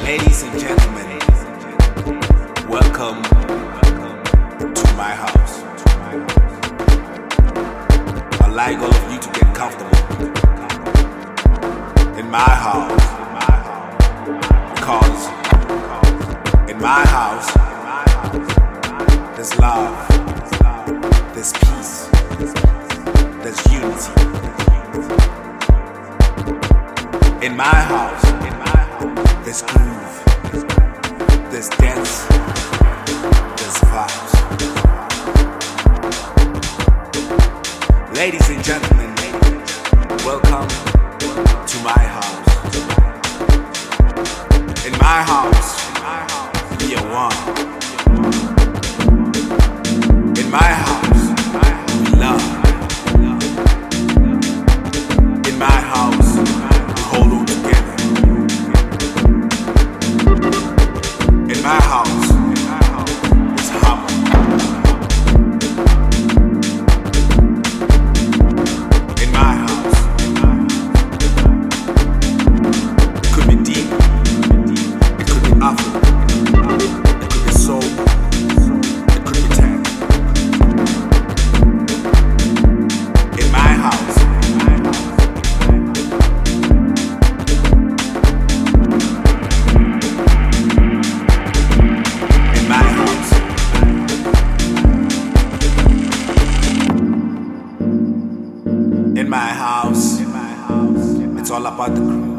Ladies and gentlemen, welcome to my house. I'd like all of you to get comfortable in my house, because in my house there's love, there's peace, there's unity. In my house there's groove, there's dance, there's vibes. Ladies and gentlemen, welcome to my house. In my house, we are one. In my house, we love. In my house, we hold on together. In my house, it's harmony. In my house, it could be deep, it could be Afro, it could be soul, it could be tech. In my house, in my house, it's all about the groove.